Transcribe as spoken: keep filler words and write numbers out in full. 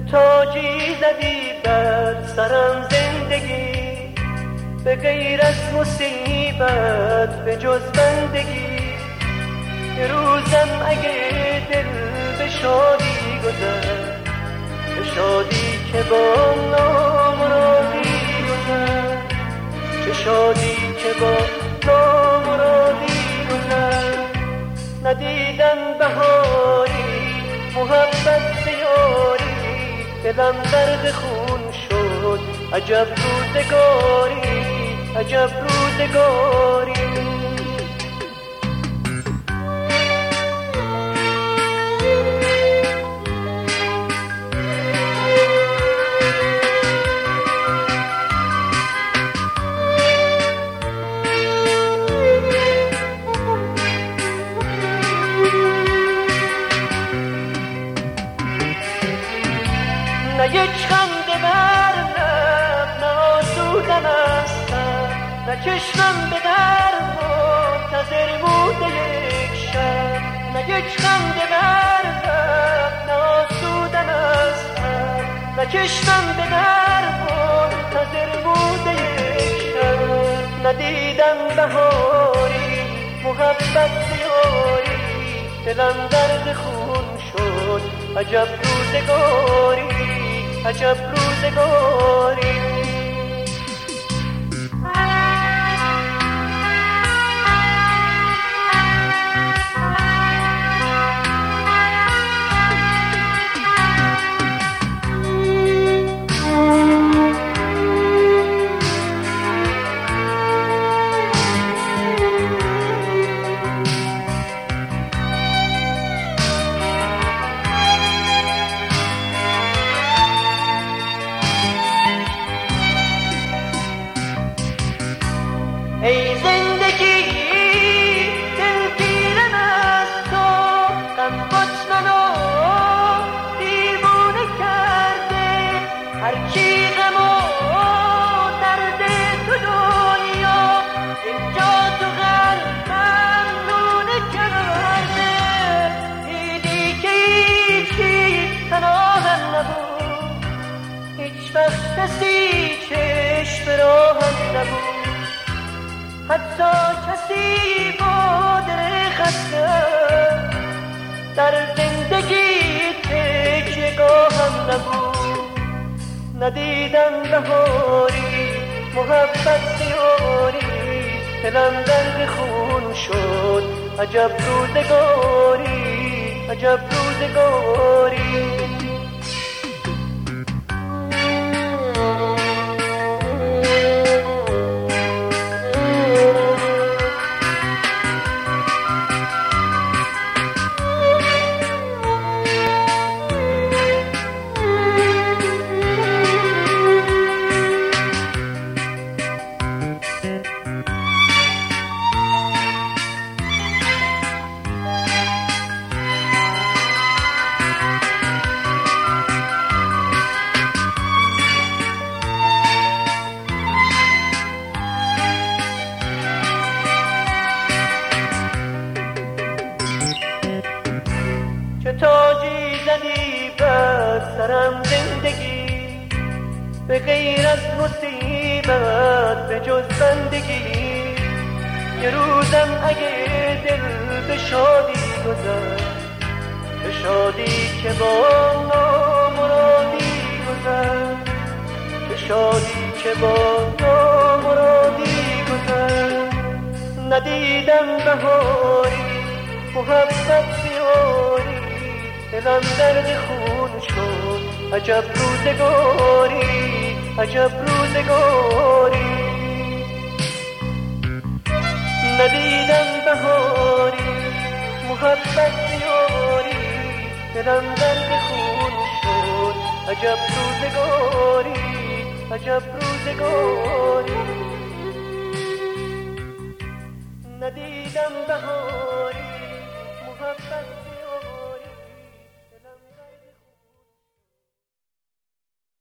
تاجی زدی بر سرم زندگی، به غیر از مصیبت به جز بندگی. یه روزم اگه دل به شادی گذشت، به شادی که با نامرادی گذشت، چه شادی که با نامرادی گذشت. ندیدم بهاری محبت بیاری، دلم درد خون شد عجب روزگاری، عجب روزگاری. نه یک خنده بر لب، نه آسودم از سر، نه چشمم به در منتظر بوده یک شب. نه یک خنده بر لب، نه آسودم از سر، نه چشمم به در منتظر بوده یک شب. ندیدم بهاری محبت بیاری، دلم درد خون شد عجب روزگاری، عجب روزگاری. ای زندگی دلگیرم از تو، غم خود منو دیوونه کرده. هر کی غم و درد تو دنیا، اینجا تو قلبم نونه کرده. دیدی که هیچی پناهم نبود، هیچ وقت کسی چشم به راهم نبود. حتی کسی با دل خسته در زندگی تکیه‌گاهم نبود. ندیدم بهاری محبت بیاری، دلم درد خون شد عجب روزگاری، عجب روزگاری. چه تاجی زدی بر سرم زندگی، به غیر از مصیبت به جز بندگی. یه روزم اگه دل به شادی گذشت، به شادی که با نامرادی گذشت، به شادی که با نامرادی گذشت. ندیدم بهاری محبت بیاری، دلم درد خون شد عجب روزگاری، عجب روزگاری. ندیدم بهاری محبت بیاری، دلم درد خون شد عجب روزگاری، عجب روزگاری. ندیدم بهاری محبت